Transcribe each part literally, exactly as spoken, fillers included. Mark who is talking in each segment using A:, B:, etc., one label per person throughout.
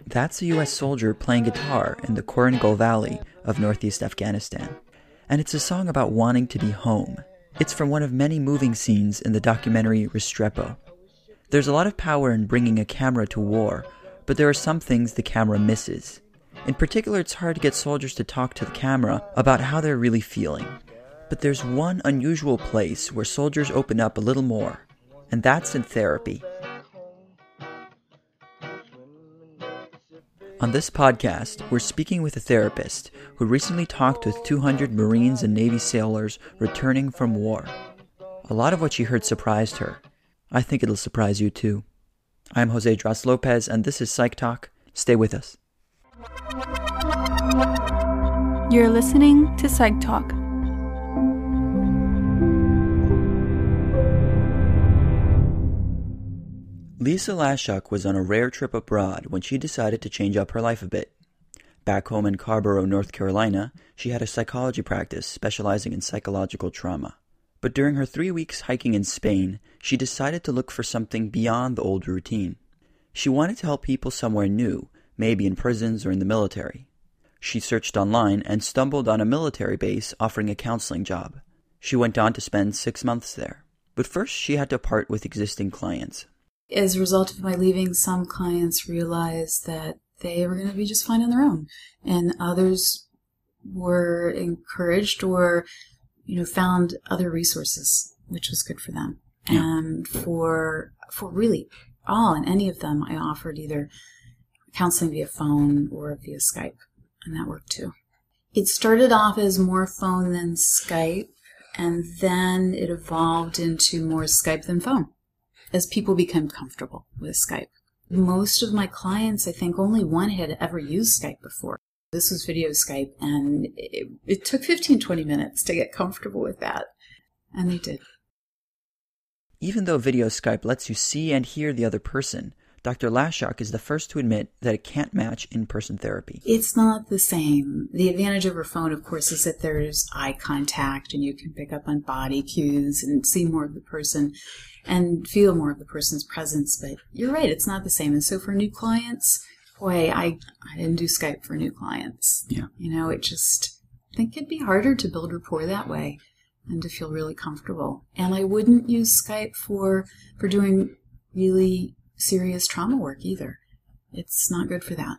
A: That's a U S soldier playing guitar in the Korengal Valley of northeast Afghanistan. And it's a song about wanting to be home. It's from one of many moving scenes in the documentary Restrepo. There's a lot of power in bringing a camera to war, but there are some things the camera misses. In particular, it's hard to get soldiers to talk to the camera about how they're really feeling. But there's one unusual place where soldiers open up a little more, and that's in therapy. On this podcast, we're speaking with a therapist who recently talked with two hundred Marines and Navy sailors returning from war. A lot of what she heard surprised her. I think it'll surprise you too. I'm Jose Dras Lopez, and this is Psych Talk. Stay with us.
B: You're listening to Psych Talk.
A: Lisa Lashuk was on a rare trip abroad when she decided to change up her life a bit. Back home in Carrboro, North Carolina, she had a psychology practice specializing in psychological trauma. But during her three weeks hiking in Spain, she decided to look for something beyond the old routine. She wanted to help people somewhere new, maybe in prisons or in the military. She searched online and stumbled on a military base offering a counseling job. She went on to spend six months there. But first, she had to part with existing clients.
C: As a result of my leaving, some clients realized that they were going to be just fine on their own, and others were encouraged or, you know, found other resources, which was good for them.
A: Yeah.
C: And for for really all and any of them, I offered either counseling via phone or via Skype, and that worked too. It started off as more phone than Skype, and then it evolved into more Skype than phone, as people become comfortable with Skype. Most of my clients, I think only one had ever used Skype before. This was video Skype, and it, it took fifteen, twenty minutes to get comfortable with that. And they did.
A: Even though video Skype lets you see and hear the other person, Doctor Lashuk is the first to admit that it can't match in-person therapy.
C: It's not the same. The advantage over phone, of course, is that there's eye contact and you can pick up on body cues and see more of the person and feel more of the person's presence. But you're right, it's not the same. And so for new clients, boy, I, I didn't do Skype for new clients.
A: Yeah.
C: You know, it just, I think it'd be harder to build rapport that way and to feel really comfortable. And I wouldn't use Skype for for doing really serious trauma work either. It's not good for that.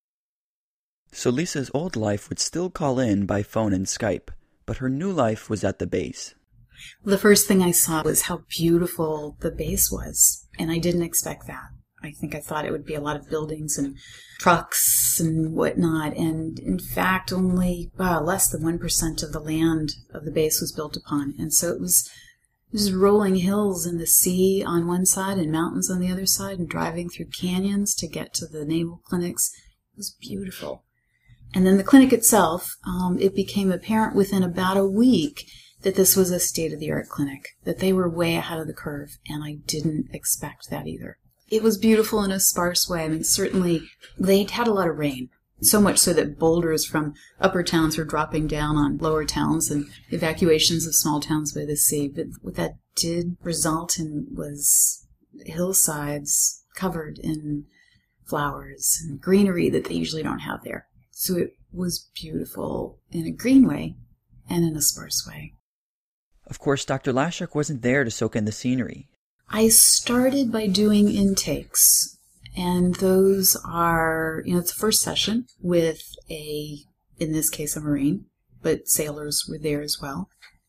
A: So Lisa's old life would still call in by phone and Skype, but her new life was at the base.
C: The first thing I saw was how beautiful the base was, and I didn't expect that. I think I thought it would be a lot of buildings and trucks and whatnot, and in fact only wow, less than one percent of the land of the base was built upon. And so it was There's rolling hills and the sea on one side and mountains on the other side, and driving through canyons to get to the naval clinics. It was beautiful. And then the clinic itself, um, it became apparent within about a week that this was a state-of-the-art clinic, that they were way ahead of the curve, and I didn't expect that either. It was beautiful in a sparse way. I mean, certainly they'd had a lot of rain. So much so that boulders from upper towns were dropping down on lower towns and evacuations of small towns by the sea. But what that did result in was hillsides covered in flowers and greenery that they usually don't have there. So it was beautiful in a green way and in a sparse way.
A: Of course, Doctor Lashuk wasn't there to soak in the scenery.
C: I started by doing intakes. And those are, you know, it's the first session with a, in this case, a Marine, but sailors were there as well.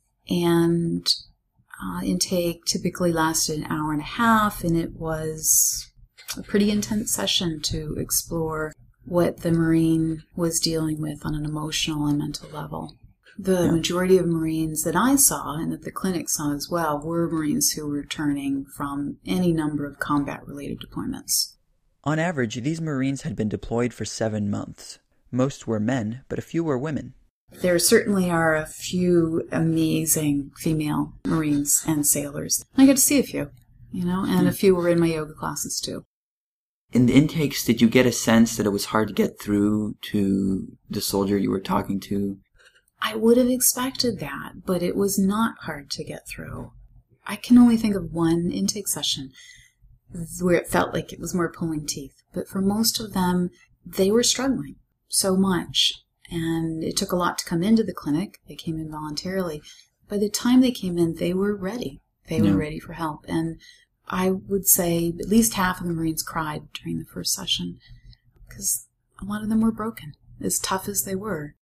C: And uh, intake typically lasted an hour and a half, and it was a pretty intense session to explore what the Marine was dealing with on an emotional and mental level. The
A: Yeah.
C: majority of Marines that I saw, and that the clinic saw as well, were Marines who were returning from any number of combat-related deployments.
A: On average, these Marines had been deployed for seven months. Most were men, but a few were women.
C: There certainly are a few amazing female Marines and sailors. I got to see a few, you know, and a few were in my yoga classes too.
A: In the intakes, did you get a sense that it was hard to get through to the soldier you were talking to?
C: I would have expected that, but it was not hard to get through. I can only think of one intake session where it felt like it was more pulling teeth. But for most of them, they were struggling so much. And it took a lot to come into the clinic. They came in voluntarily. By the time they came in, they were ready. They were
A: Yeah.
C: ready for help. And I would say at least half of the Marines cried during the first session because a lot of them were broken, as tough as they were.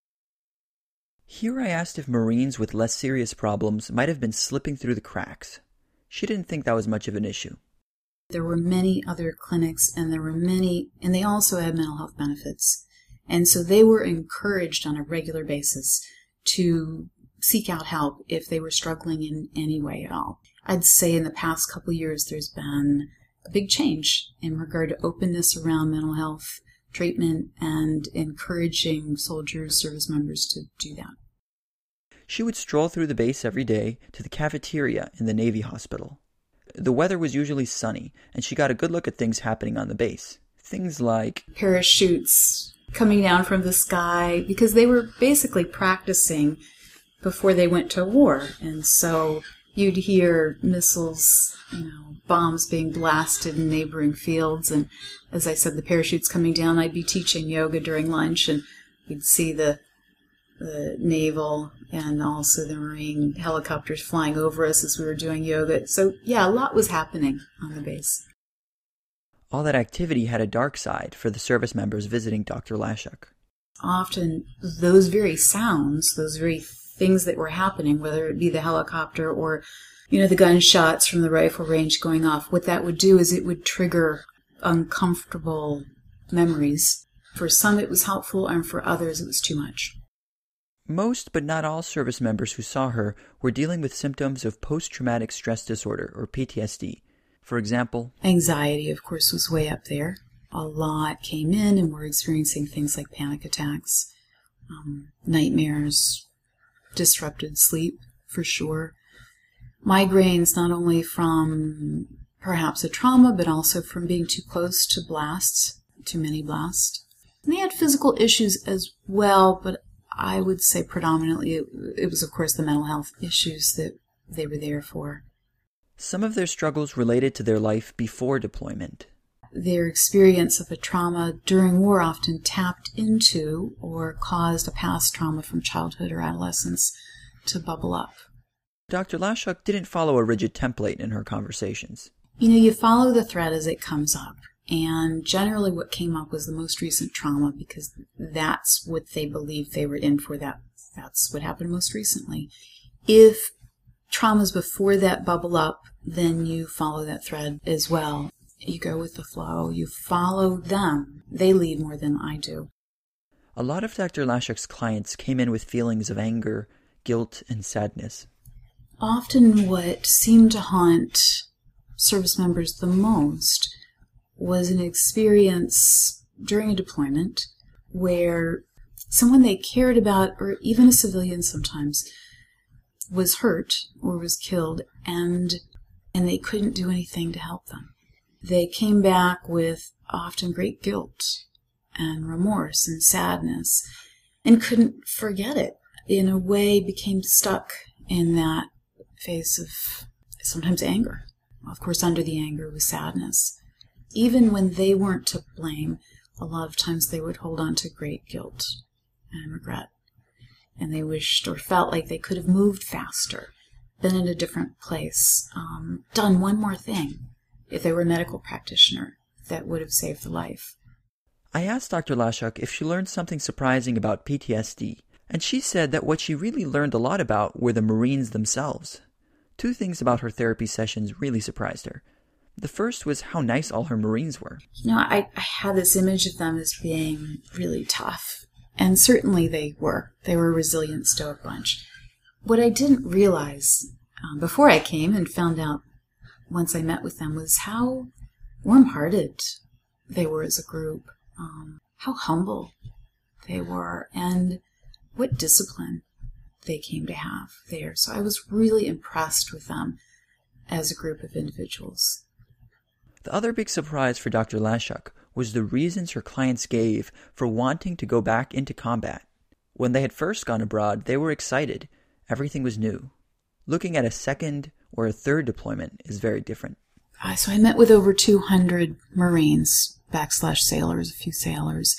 A: Here I asked if Marines with less serious problems might have been slipping through the cracks. She didn't think that was much of an issue.
C: There were many other clinics, and there were many, and they also had mental health benefits. And so they were encouraged on a regular basis to seek out help if they were struggling in any way at all. I'd say in the past couple of years, there's been a big change in regard to openness around mental health treatment and encouraging soldiers, service members to do that.
A: She would stroll through the base every day to the cafeteria in the Navy hospital. The weather was usually sunny, and she got a good look at things happening on the base. Things like
C: Parachutes coming down from the sky, because they were basically practicing before they went to war. And so you'd hear missiles, you know, bombs being blasted in neighboring fields. And as I said, the parachutes coming down. I'd be teaching yoga during lunch, and you'd see the the naval and also the Marine helicopters flying over us as we were doing yoga. So, yeah, a lot was happening on the base.
A: all that activity had a dark side for the service members visiting Doctor Lashuk.
C: Often those very sounds, those very things that were happening, whether it be the helicopter or, you know, the gunshots from the rifle range going off, what that would do is it would trigger uncomfortable memories. For some it was helpful, and for others it was too much.
A: Most, but not all, service members who saw her were dealing with symptoms of post-traumatic stress disorder, or P T S D. For example,
C: anxiety, of course, was way up there. A lot came in and were experiencing things like panic attacks, um, nightmares, disrupted sleep, for sure. Migraines, not only from perhaps a trauma, but also from being too close to blasts, too many blasts. And they had physical issues as well, but I would say predominantly it, it was, of course, the mental health issues that they were there for.
A: Some of their struggles related to their life before deployment.
C: Their experience of a trauma during war often tapped into or caused a past trauma from childhood or adolescence to bubble up.
A: Doctor Lashuk didn't follow a rigid template in her conversations.
C: You know, you follow the thread as it comes up. And generally what came up was the most recent trauma, because that's what they believed they were in for. That That's what happened most recently. If traumas before that bubble up, then you follow that thread as well. You go with the flow. You follow them. They lead more than I do.
A: A lot of Doctor Lashuk's clients came in with feelings of anger, guilt, and sadness.
C: Often what seemed to haunt service members the most was an experience during a deployment where someone they cared about, or even a civilian sometimes, was hurt or was killed, and and they couldn't do anything to help them. They came back with often great guilt and remorse and sadness and couldn't forget it. In a way, became stuck in that phase of sometimes anger. Of course, under the anger was sadness. Even when they weren't to blame, a lot of times they would hold on to great guilt and regret. And they wished or felt like they could have moved faster, been in a different place, um, done one more thing. If they were a medical practitioner, that would have saved the life.
A: I asked Doctor Lashuk if she learned something surprising about P T S D, and she said that what she really learned a lot about were the Marines themselves. Two things about her therapy sessions really surprised her. The first was how nice all her Marines were.
C: You know, I, I had this image of them as being really tough, and certainly they were. They were a resilient, stoic bunch. What I didn't realize um, before I came and found out once I met with them was how warm-hearted they were as a group, um, how humble they were, and what discipline they came to have there. So I was really impressed with them as a group of individuals.
A: The other big surprise for Doctor Lashuk was the reasons her clients gave for wanting to go back into combat. When they had first gone abroad, they were excited. Everything was new. Looking at a second or a third deployment is very different.
C: Uh, so I met with over two hundred Marines, backslash sailors, a few sailors,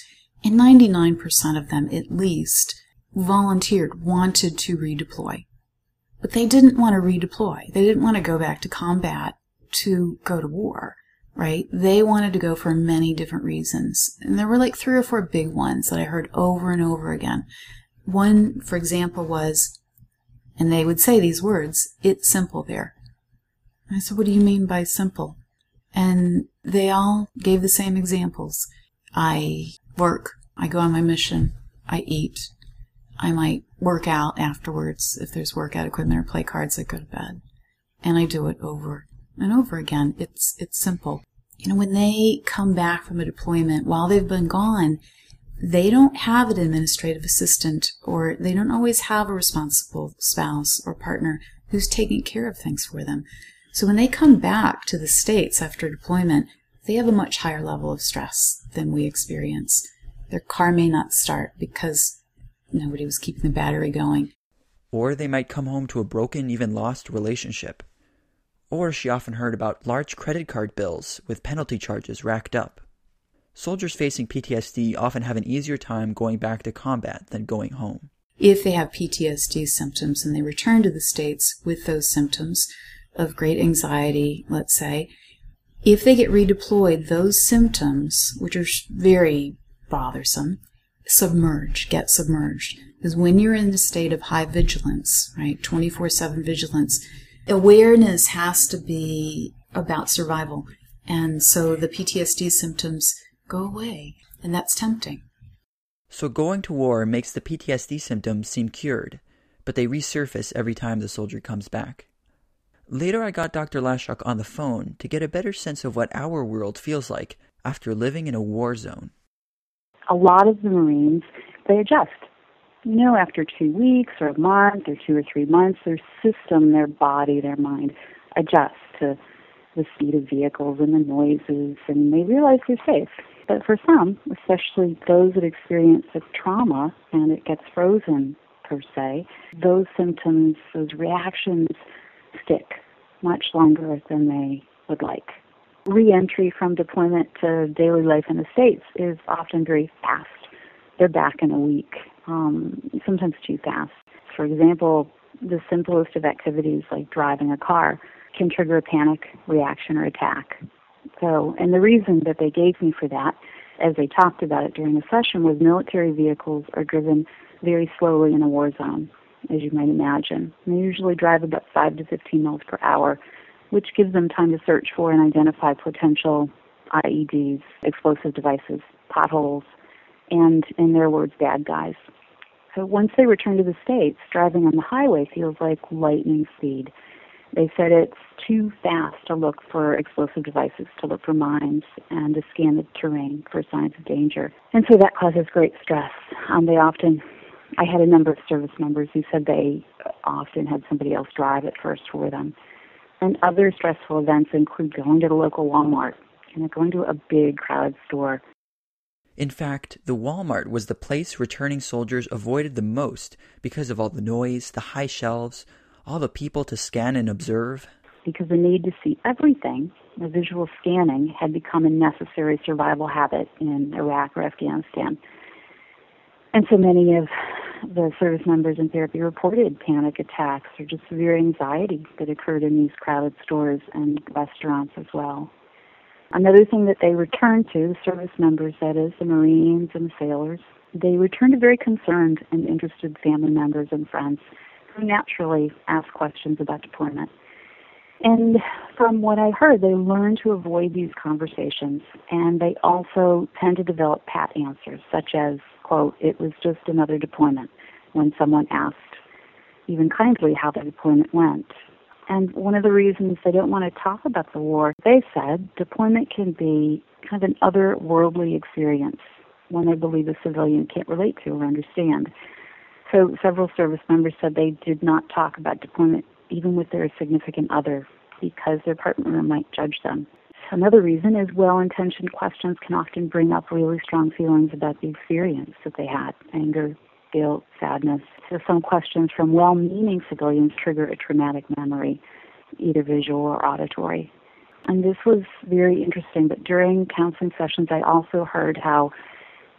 C: And ninety-nine percent of them, at least, volunteered, wanted to redeploy. But they didn't want to redeploy. They didn't want to go back to combat to go to war, right? They wanted to go for many different reasons. And there were like three or four big ones that I heard over and over again. One, for example, was, and they would say these words, "It's simple there." And I said, "What do you mean by simple?" And they all gave the same examples. I work, I go on my mission, I eat, I might work out afterwards if there's workout equipment or play cards, I go to bed. And I do it over and over again. It's it's simple. You know, when they come back from a deployment, while they've been gone, they don't have an administrative assistant, or they don't always have a responsible spouse or partner who's taking care of things for them. So when they come back to the States after deployment, they have a much higher level of stress than we experience. Their car may not start because nobody was keeping the battery going.
A: Or they might come home to a broken, even lost relationship. Or she often heard about large credit card bills with penalty charges racked up. Soldiers facing P T S D often have an easier time going back to combat than going home.
C: If they have P T S D symptoms and they return to the States with those symptoms of great anxiety, let's say, if they get redeployed, those symptoms, which are very bothersome, submerge, get submerged. Because when you're in a state of high vigilance, right, twenty-four seven vigilance, awareness has to be about survival. And so the P T S D symptoms go away, and that's tempting.
A: So going to war makes the P T S D symptoms seem cured, but they resurface every time the soldier comes back. Later I got Doctor Lashok on the phone to get a better sense of what our world feels like after living in a war zone.
D: A lot of the Marines, they adjust. You know, after two weeks or a month or two or three months, their system, their body, their mind adjusts to the speed of vehicles and the noises, and they realize they're safe. But for some, especially those that experience a trauma and it gets frozen, per se, those symptoms, those reactions stick much longer than they would like. Re-entry from deployment to daily life in the States is often very fast. They're back in a week, um, sometimes too fast. For example, the simplest of activities like driving a car can trigger a panic reaction or attack. So, and the reason that they gave me for that, as they talked about it during the session, was military vehicles are driven very slowly in a war zone, as you might imagine. They usually drive about five to fifteen miles per hour, which gives them time to search for and identify potential I E Ds, explosive devices, potholes, and, in their words, bad guys. So once they return to the States, driving on the highway feels like lightning speed. They said it's too fast to look for explosive devices, to look for mines, and to scan the terrain for signs of danger. And so that causes great stress. Um, they often, I had a number of service members who said they often had somebody else drive at first for them. And other stressful events include going to the local Walmart and going to a big crowded store.
A: In fact, the Walmart was the place returning soldiers avoided the most because of all the noise, the high shelves, all the people to scan and observe.
D: Because the need to see everything, the visual scanning, had become a necessary survival habit in Iraq or Afghanistan. And so many of the service members in therapy reported panic attacks or just severe anxiety that occurred in these crowded stores and restaurants as well. Another thing that they returned to, the service members, that is, the Marines and the sailors, they returned to very concerned and interested family members and friends who naturally ask questions about deployment. And from what I heard, they learn to avoid these conversations, and they also tend to develop pat answers, such as, quote, "It was just another deployment," when someone asked, even kindly, how the deployment went. And one of the reasons they don't want to talk about the war, they said, deployment can be kind of an otherworldly experience, one they believe a civilian can't relate to or understand. So several service members said they did not talk about deployment even with their significant other because their partner might judge them. Another reason is well-intentioned questions can often bring up really strong feelings about the experience that they had, anger, guilt, sadness. So some questions from well-meaning civilians trigger a traumatic memory, either visual or auditory. And this was very interesting, but during counseling sessions I also heard how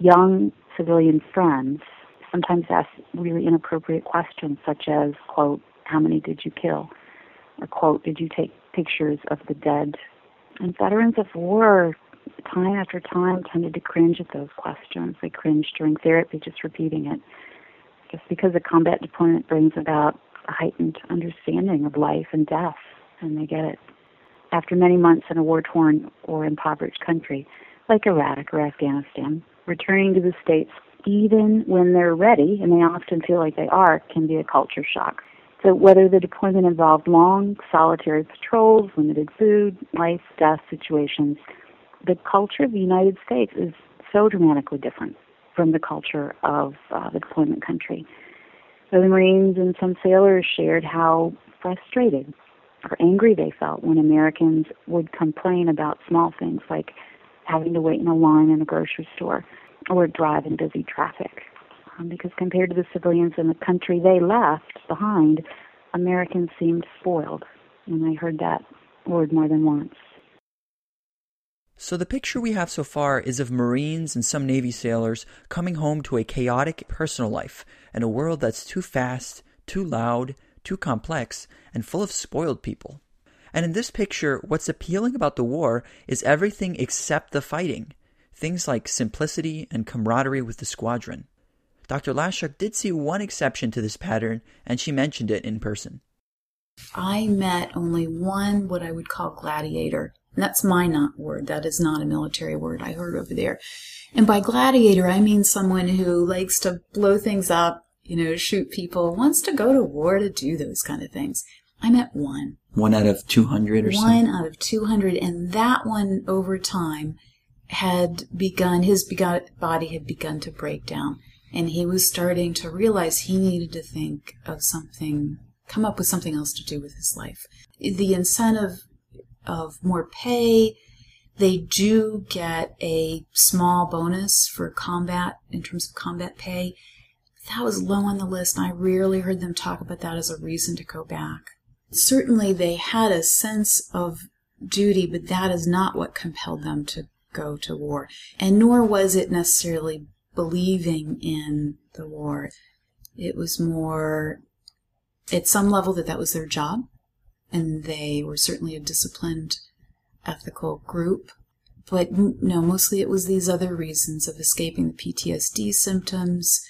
D: young civilian friends sometimes ask really inappropriate questions such as, quote, how many did you kill? Or, quote, did you take pictures of the dead? And veterans of war, time after time, tended to cringe at those questions. They cringed during therapy just repeating it. Just because a combat deployment brings about a heightened understanding of life and death, and they get it. After many months in a war-torn or impoverished country, like Iraq or Afghanistan, returning to the States, even when they're ready, and they often feel like they are, can be a culture shock. So whether the deployment involved long, solitary patrols, limited food, life, death situations, the culture of the United States is so dramatically different from the culture of uh, the deployment country. So the Marines and some sailors shared how frustrated or angry they felt when Americans would complain about small things like having to wait in a line in a grocery store or drive in busy traffic. Um, because compared to the civilians in the country they left behind, Americans seemed spoiled. And I heard that word more than once.
A: So the picture we have so far is of Marines and some Navy sailors coming home to a chaotic personal life and a world that's too fast, too loud, too complex, and full of spoiled people. And in this picture, what's appealing about the war is everything except the fighting. Things like simplicity and camaraderie with the squadron. Doctor Lashuk did see one exception to this pattern, and she mentioned it in person.
C: I met only one what I would call gladiator. And that's my not word. That is not a military word I heard over there. And by gladiator, I mean someone who likes to blow things up, you know, shoot people, wants to go to war to do those kind of things. I met one.
A: One out of two hundred or so?
C: One out of two hundred. And that one, over time, had begun, his body had begun to break down. And he was starting to realize he needed to think of something, come up with something else to do with his life. The incentive of more pay, they do get a small bonus for combat, in terms of combat pay. That was low on the list, and I rarely heard them talk about that as a reason to go back. Certainly they had a sense of duty, but that is not what compelled them to go to war. And nor was it necessarily believing in the war. It was more, at some level, that that was their job. And they were certainly a disciplined, ethical group. But no, mostly it was these other reasons of escaping the P T S D symptoms,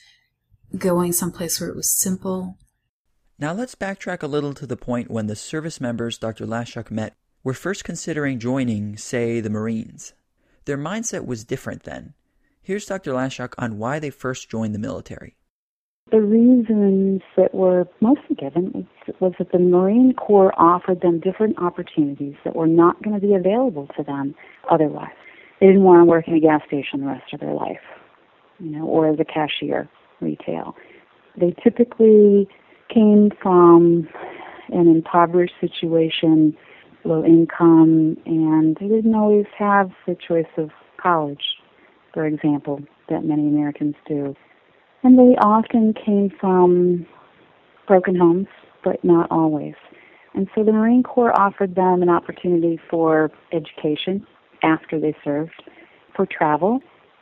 C: going someplace where it was simple.
A: Now let's backtrack a little to the point when the service members Doctor Lashuk met were first considering joining, say, the Marines. Their mindset was different then. Here's Doctor Lashuk on why they first joined the military.
D: The reasons that were mostly given was that the Marine Corps offered them different opportunities that were not going to be available to them otherwise. They didn't want to work in a gas station the rest of their life, you know, or as a cashier, retail. They typically came from an impoverished situation, low income, and they didn't always have the choice of college, for example, that many Americans do. And they often came from broken homes, but not always. And so the Marine Corps offered them an opportunity for education after they served, for travel.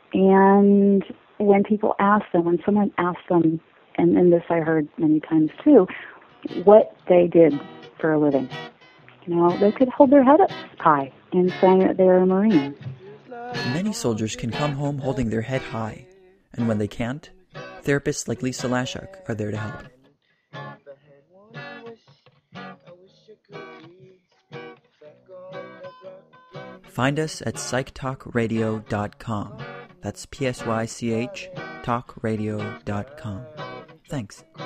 D: And when people asked them, when someone asked them, and, and this I heard many times too, what they did for a living, you know, they could hold their head up high in saying that they were a Marine.
A: Many soldiers can come home holding their head high, and when they can't, therapists like Lisa Lashuk are there to help. Find us at psych talk radio dot com. That's P S Y C H talk radio dot com. Thanks.